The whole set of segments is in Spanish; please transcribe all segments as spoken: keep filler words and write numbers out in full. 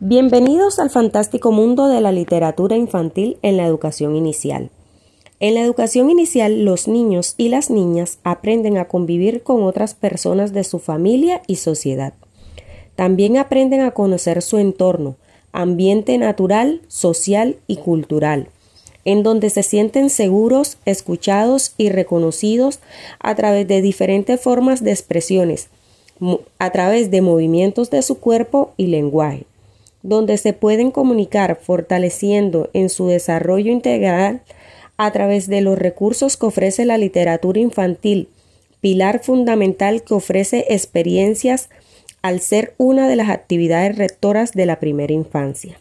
Bienvenidos al fantástico mundo de la literatura infantil en la educación inicial. En la educación inicial, los niños y las niñas aprenden a convivir con otras personas de su familia y sociedad. También aprenden a conocer su entorno, ambiente natural, social y cultural, en donde se sienten seguros, escuchados y reconocidos a través de diferentes formas de expresiones, a través de movimientos de su cuerpo y lenguaje, donde se pueden comunicar fortaleciendo en su desarrollo integral a través de los recursos que ofrece la literatura infantil, pilar fundamental que ofrece experiencias al ser una de las actividades rectoras de la primera infancia.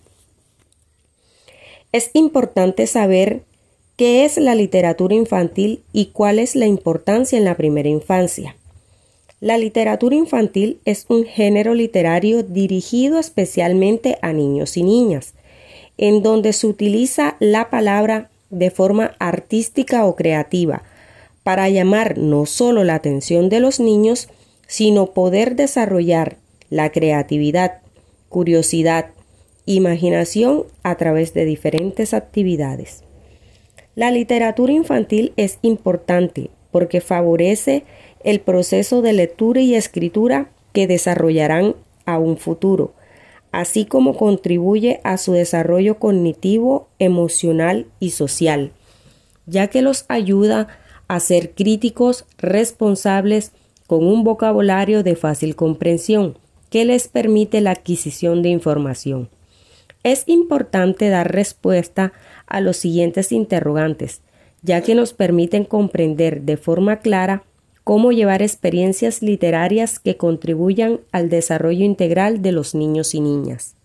Es importante saber qué es la literatura infantil y cuál es la importancia en la primera infancia. La literatura infantil es un género literario dirigido especialmente a niños y niñas, en donde se utiliza la palabra de forma artística o creativa para llamar no solo la atención de los niños, sino poder desarrollar la creatividad, curiosidad, imaginación a través de diferentes actividades. La literatura infantil es importante porque favorece el proceso de lectura y escritura que desarrollarán a un futuro, así como contribuye a su desarrollo cognitivo, emocional y social, ya que los ayuda a ser críticos, responsables, con un vocabulario de fácil comprensión, que les permite la adquisición de información. Es importante dar respuesta a los siguientes interrogantes, ya que nos permiten comprender de forma clara cómo llevar experiencias literarias que contribuyan al desarrollo integral de los niños y niñas.